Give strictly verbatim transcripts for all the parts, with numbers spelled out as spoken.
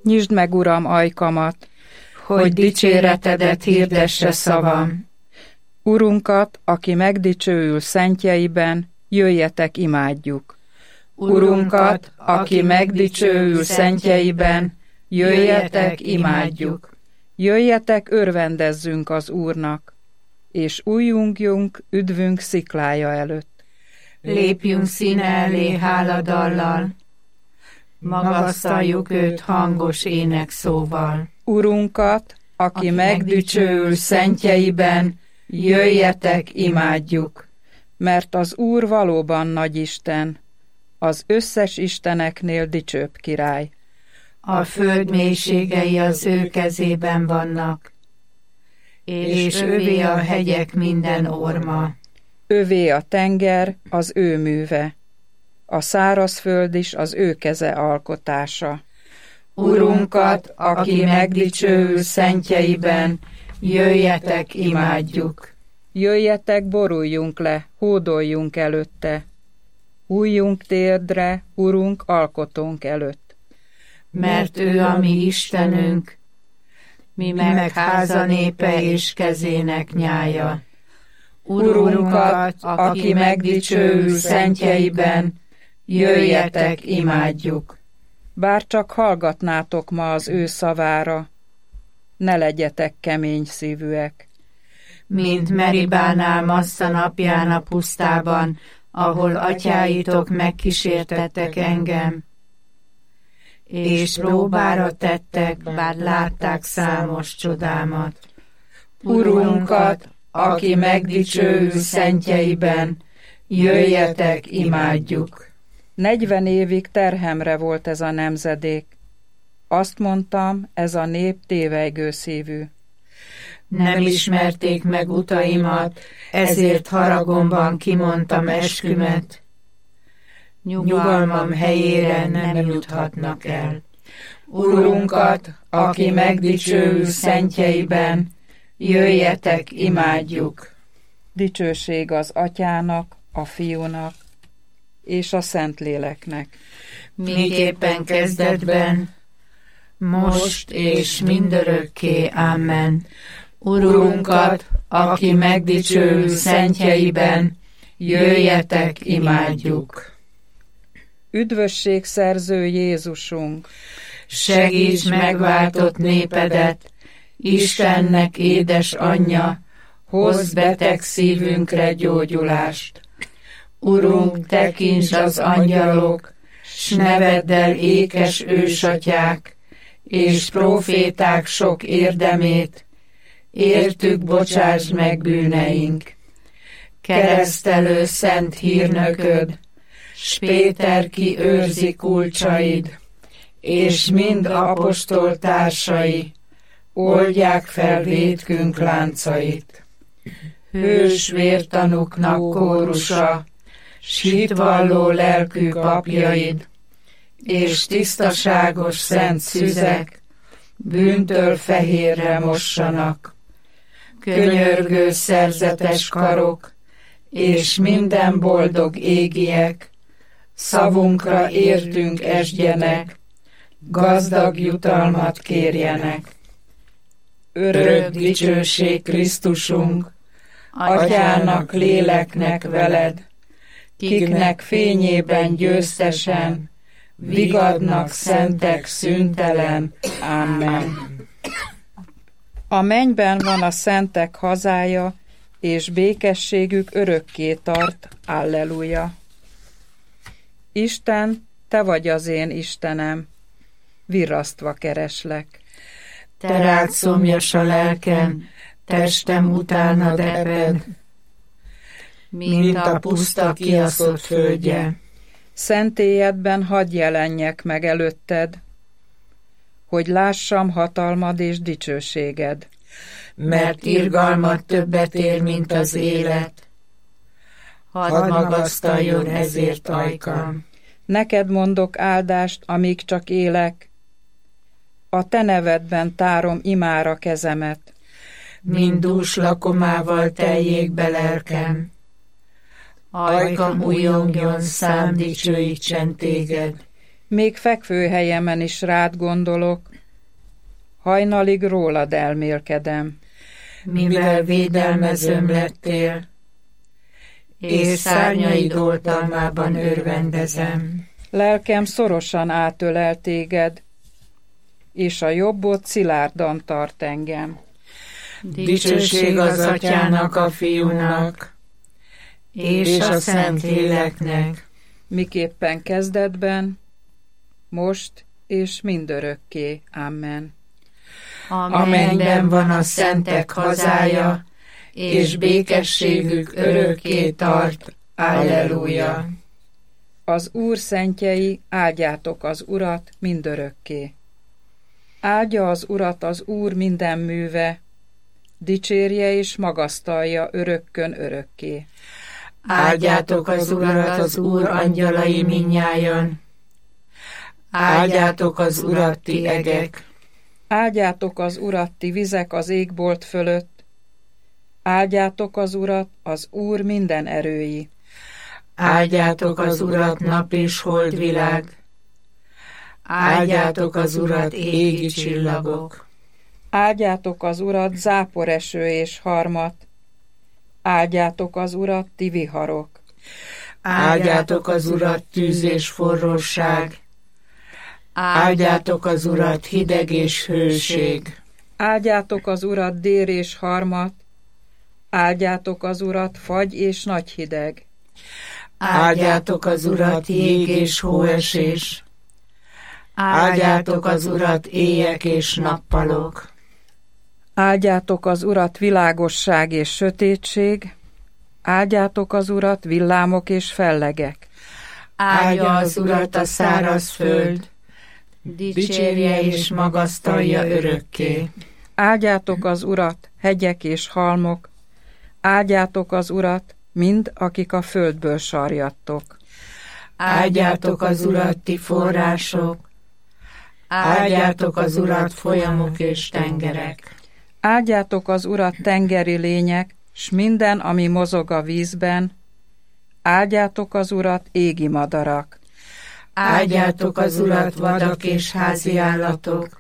Nyisd meg, Uram, ajkamat, hogy dicséretedet hirdesse szavam. Urunkat, aki megdicsőül szentjeiben, jöjjetek, imádjuk. Urunkat, aki megdicsőül szentjeiben, jöjjetek, imádjuk. Jöjjetek, örvendezzünk az Úrnak, és újjungjunk üdvünk sziklája előtt. Lépjünk színe elé háladallal, magasztaljuk őt hangos énekszóval. Urunkat, aki, aki megdicsőül szentjeiben, jöjjetek, imádjuk, mert az Úr valóban nagy Isten, az összes isteneknél dicsőbb király. A föld mélységei az ő kezében vannak, és övé a hegyek minden orma. Övé a tenger, az ő műve, a szárazföld is az ő keze alkotása. Urunkat, aki megdicsőül szentjeiben, jöjjetek, imádjuk. Jöjjetek, boruljunk le, hódoljunk előtte. Hújjunk térdre, Urunk, alkotónk előtt. Mert ő a mi Istenünk, mi meg háza népe és kezének nyája. Urunkat, aki megdicsőül szentjeiben, jöjjetek, imádjuk. Bár csak hallgatnátok ma az ő szavára, ne legyetek kemény szívűek. Mint Meribánál Massza napján a pusztában, ahol atyáitok megkísértettek engem, és próbára tettek, bár látták számos csodámat. Urunkat, aki megdicsőül szentjeiben, jöjjetek, imádjuk. Negyven évig terhemre volt ez a nemzedék. Azt mondtam, ez a nép tévejgő szívű. Nem ismerték meg utaimat, ezért haragomban kimondtam eskümet. Nyugalmam helyére nem juthatnak el. Urunkat, aki megdicsőül szentjeiben, jöjjetek, imádjuk. Dicsőség az Atyának, a Fiúnak és a Szentléleknek. Miképpen kezdetben, most és mindörökké. Amen. Urunkat, aki megdicsőül szentjeiben, jöjjetek, imádjuk. Üdvösségszerző Jézusunk, segíts megváltott népedet, Istennek édes anyja, hozz beteg szívünkre gyógyulást. Urunk, tekintsd az angyalok, s neveddel ékes ősatyák, és próféták sok érdemét, értük bocsásd meg bűneink. Keresztelő szent hírnököd, s Péter ki őrzi kulcsaid, és mind apostol társai, oldják fel vétkünk láncait. Hős vértanúknak kórusa, s hitvalló lelkű papjaid, és tisztaságos szent szüzek, bűntől fehérre mossanak. Könyörgő szerzetes karok, és minden boldog égiek, szavunkra értünk esdjenek, gazdag jutalmat kérjenek. Örök dicsőség Krisztusunk, Atyának, léleknek veled, kiknek fényében győztesen, vigadnak szentek szüntelen. Amen. A mennyben van a szentek hazája, és békességük örökké tart. Alleluja. Isten, te vagy az én Istenem, virrasztva kereslek. Te rád szomjas a lelkem, testem utánad ebed, mint a puszta kiaszott földje. Szentélyedben hadd jelenjek meg előtted, hogy lássam hatalmad és dicsőséged. Mert irgalmad többet ér, mint az élet. Hadd magasztaljon ezért ajkam. Neked mondok áldást, amíg csak élek, a te nevedben tárom imára kezemet. Mind dús lakomával teljék be lelkem, ajkam újongjon, szám dicsőítsen téged. Még fekvőhelyemen is rád gondolok, hajnalig rólad elmélkedem. Mivel védelmezőm lettél, és szárnyaid oltalmában örvendezem. Lelkem szorosan átölel téged, és a jobbod szilárdan tart engem. Dicsőség az Atyának, a Fiúnak, és a Szentléleknek, miképpen kezdetben, most és mindörökké. Amen. A mennyben van a szentek hazája, és békességük örökké tart. Alleluja! Az Úr szentjei, áldjátok az Urat mindörökké. Áldja az Urat az Úr minden műve, dicsérje és magasztalja örökkön örökké. Áldjátok az Urat az Úr angyalai mindnyájan, áldjátok az Urat ti egek. Áldjátok az Urat ti vizek az égbolt fölött, áldjátok az Urat az Úr minden erői. Áldjátok az Urat nap és holdvilág, áldjátok az Urat égi csillagok. Áldjátok az Urat záporeső és harmat, áldjátok az Urat ti viharok. Áldjátok az Urat tűz és forróság, áldjátok az Urat hideg és hőség. Áldjátok az Urat dér és harmat, áldjátok az Urat fagy és nagy hideg. Áldjátok az Urat jég és hóesés, áldjátok az Urat éjek és nappalok. Áldjátok az Urat világosság és sötétség, áldjátok az Urat villámok és fellegek. Áldja az Urat a száraz föld, dicsérje és magasztalja örökké. Áldjátok az Urat hegyek és halmok, áldjátok az Urat mind, akik a földből sarjadtok. Áldjátok az Urat ti források, áldjátok az Urat folyamok és tengerek. Áldjátok az Urat tengeri lények, s minden, ami mozog a vízben, áldjátok az Urat égi madarak. Áldjátok az Urat vadak és házi állatok,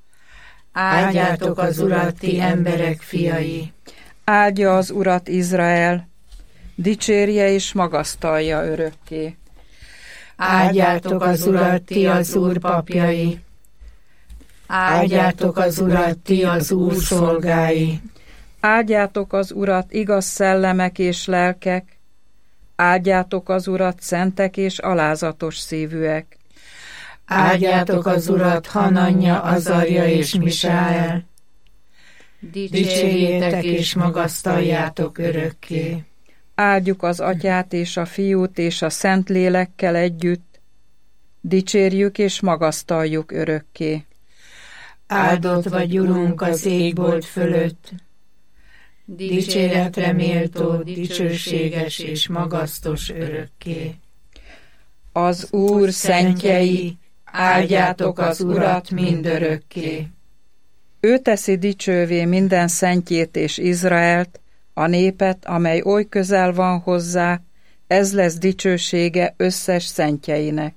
áldjátok az Urat ti emberek fiai. Áldja az Urat Izrael, dicsérje és magasztalja örökké. Áldjátok az Urat ti az Úr papjai, áldjátok az Urat ti az Úr szolgái. Áldjátok az Urat igaz szellemek és lelkek, áldjátok az Urat szentek és alázatos szívűek. Áldjátok az Urat Hananja, Azarja és Misael, dicsérjétek és magasztaljátok örökké. Áldjuk az Atyát és a Fiút és a Szentlélekkel együtt, dicsérjük és magasztaljuk örökké. Áldott vagy, Urunk, az égbolt fölött, dicséretre méltó, dicsőséges és magasztos örökké. Az Úr szentjei, áldjátok az Urat mindörökké. Ő teszi dicsővé minden szentjét és Izraelt, a népet, amely oly közel van hozzá, ez lesz dicsősége összes szentjeinek.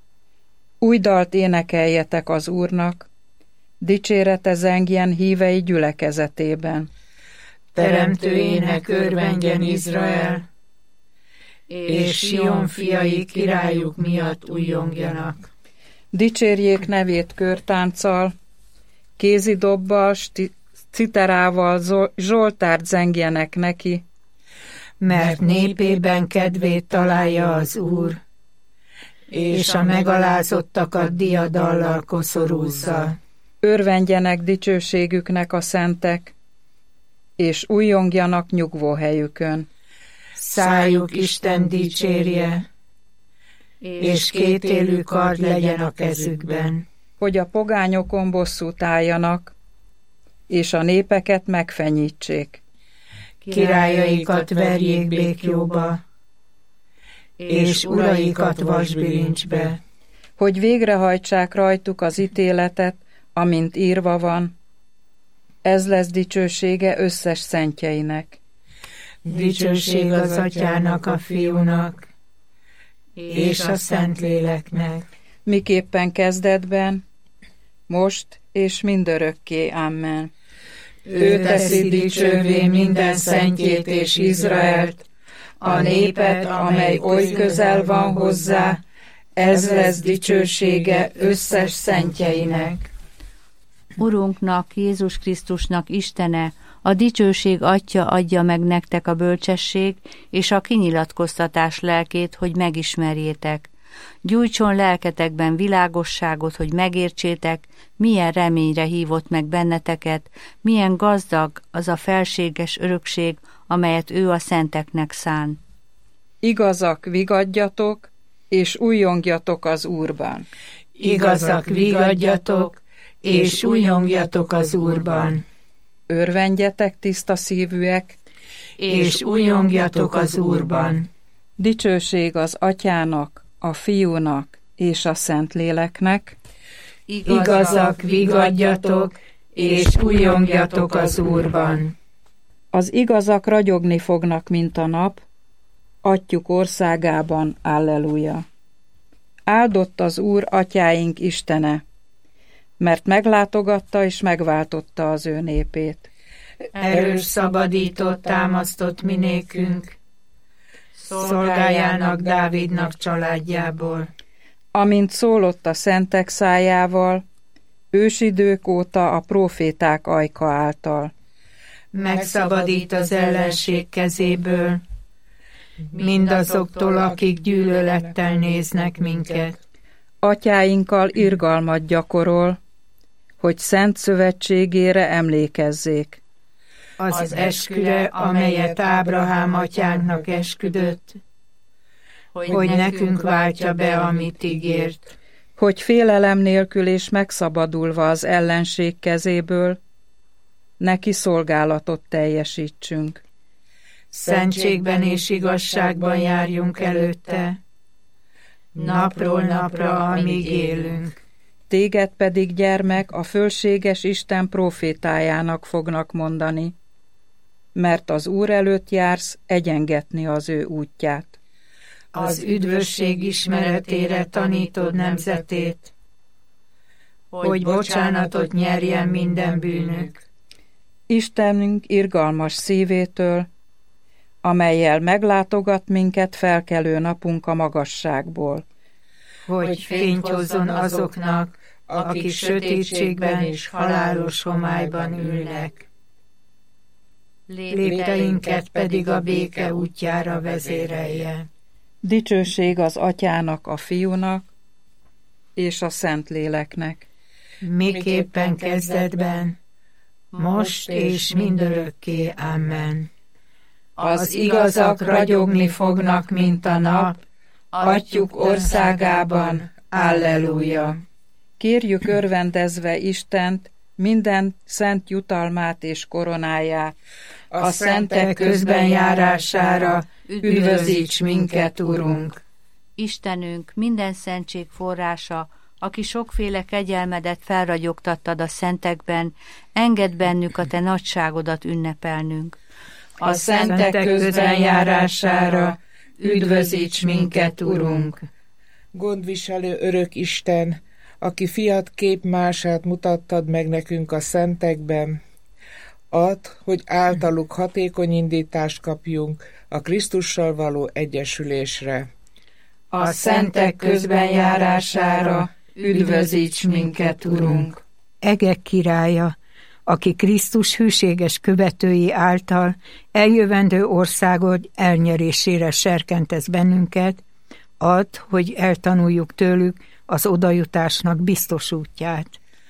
Új dalt énekeljetek az Úrnak, dicsérete zengjen hívei gyülekezetében. Teremtőjének örvendjen Izrael, és Sion fiai királyuk miatt újjongjanak. Dicsérjék nevét körtánccal, kézidobbal, citerával zsoltárt zengjenek neki, mert népében kedvét találja az Úr, és a megalázottakat diadallal koszorúzza. Örvendjenek dicsőségüknek a szentek, és újjongjanak nyugvóhelyükön. Szájuk Isten dicsérje, és kétélű kard legyen a kezükben. Hogy a pogányokon bosszút álljanak, és a népeket megfenyítsék. Királyaikat verjék békjóba, és uraikat vasbilincsbe. Hogy végrehajtsák rajtuk az ítéletet, amint írva van, ez lesz dicsősége összes szentjeinek. Dicsőség az Atyának, a Fiúnak, és a Szentléleknek. miképpen kezdetben, most és mindörökké. Amen. Ő teszi dicsővé minden szentjét és Izraelt, a népet, amely oly közel van hozzá, ez lesz dicsősége összes szentjeinek. Urunknak, Jézus Krisztusnak Istene, a dicsőség Atya adja meg nektek a bölcsesség és a kinyilatkoztatás lelkét, hogy megismerjétek. Gyújtson lelketekben világosságot, hogy megértsétek, milyen reményre hívott meg benneteket, milyen gazdag az a felséges örökség, amelyet ő a szenteknek szán. Igazak, vigadjatok, és újjongjatok az Úrban. Igazak, vigadjatok, és újjongjatok az Úrban. Örvendjetek, tiszta szívűek, és újjongjatok az Úrban. Dicsőség az Atyának, a Fiúnak és a Szentléleknek. Igazak, vigadjatok, és újjongjatok az Úrban. Az igazak ragyogni fognak, mint a nap, Atyjuk országában. Alleluja. Áldott az Úr, atyáink Istene, mert meglátogatta és megváltotta az ő népét. Erős szabadított, támasztott minékünk, szolgájának, Dávidnak családjából. Amint szólott a szentek szájával, ősidők óta a próféták ajka által. Megszabadít az ellenség kezéből, mindazoktól, akik gyűlölettel néznek minket. Atyáinkkal irgalmat gyakorol, hogy szent szövetségére emlékezzék. Az, az esküre, amelyet Ábrahám atyánknak esküdött, hogy, hogy nekünk váltja be, amit ígért. Hogy félelem nélkül és megszabadulva az ellenség kezéből, neki szolgálatot teljesítsünk. Szentségben és igazságban járjunk előtte, napról napra, amíg élünk. Téged pedig, gyermek, a fölséges Isten prófétájának fognak mondani, mert az Úr előtt jársz egyengetni az ő útját. Az üdvösség ismeretére tanítod nemzetét, hogy bocsánatot nyerjen minden bűnük. Istenünk irgalmas szívétől, amellyel meglátogat minket felkelő napunk a magasságból. Hogy fényt hozzon azoknak, akik sötétségben és halálos homályban ülnek. Lépteinket pedig a béke útjára vezérelje. Dicsőség az Atyának, a Fiúnak és a Szentléleknek. Miképpen kezdetben, most és mindörökké. Amen. Az igazak ragyogni fognak, mint a nap, Atyjuk országában. Alleluja. Kérjük örvendezve Istent, minden szent jutalmát és koronáját. A szentek közben járására üdvözíts minket, Urunk. Istenünk, minden szentség forrása, aki sokféle kegyelmedet felragyogtattad a szentekben, engedd bennük a te nagyságodat ünnepelnünk. A szentek közben járására üdvözíts minket, Urunk. Gondviselő örök Isten, aki fiat képmását mutattad meg nekünk a szentekben, add, hogy általuk hatékony indítást kapjunk a Krisztussal való egyesülésre. A szentek közben járására üdvözíts minket, Urunk. Egek királya, aki Krisztus hűséges követői által eljövendő országod elnyerésére serkentesz bennünket, add, hogy eltanuljuk tőlük az odajutásnak biztos útját.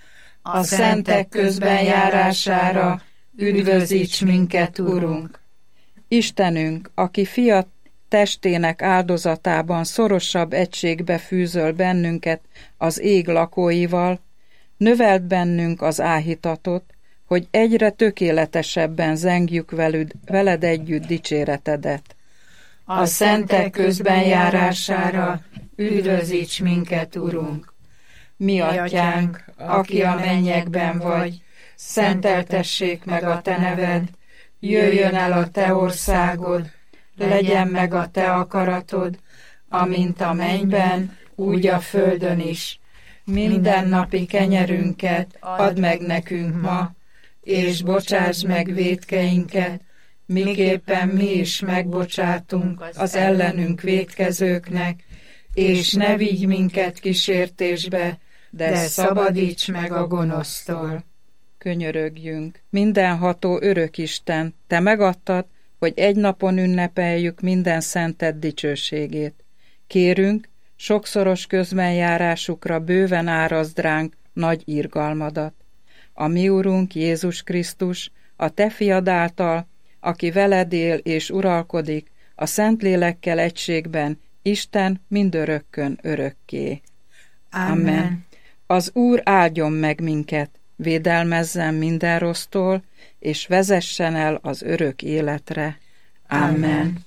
A szentek közben járására üdvözíts minket, Urunk. Istenünk, aki fiat testének áldozatában szorosabb egységbe fűzöl bennünket az ég lakóival, növeld bennünk az áhítatot, hogy egyre tökéletesebben zengjük veled, veled együtt dicséretedet. A szentek közben járására üdvözíts minket, Urunk. Mi atyánk, aki a mennyekben vagy, szenteltessék meg a te neved, jöjjön el a te országod, legyen meg a te akaratod, amint a mennyben, úgy a földön is. Mindennapi kenyerünket add meg nekünk ma, és bocsáss meg vétkeinket, miképpen mi is megbocsátunk az ellenünk vétkezőknek, és ne vigy minket kísértésbe, de szabadíts meg a gonosztól. Könyörögjünk, mindenható örökisten, te megadtad, hogy egy napon ünnepeljük minden szented dicsőségét. Kérünk, sokszoros közbenjárásukra bőven árazd ránk nagy irgalmadat. A mi Urunk Jézus Krisztus, a te fiad által, aki veled él és uralkodik, a Szentlélekkel egységben, Isten mindörökkön örökké. Amen. Amen. Az Úr áldjon meg minket, védelmezzen minden rossztól, és vezessen el az örök életre. Amen.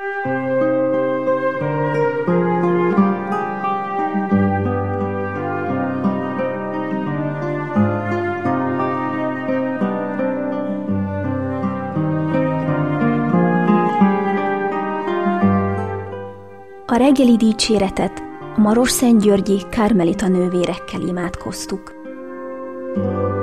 A reggeli dicséretet a Marosszentgyörgyi Kármelita nővérekkel imádkoztuk.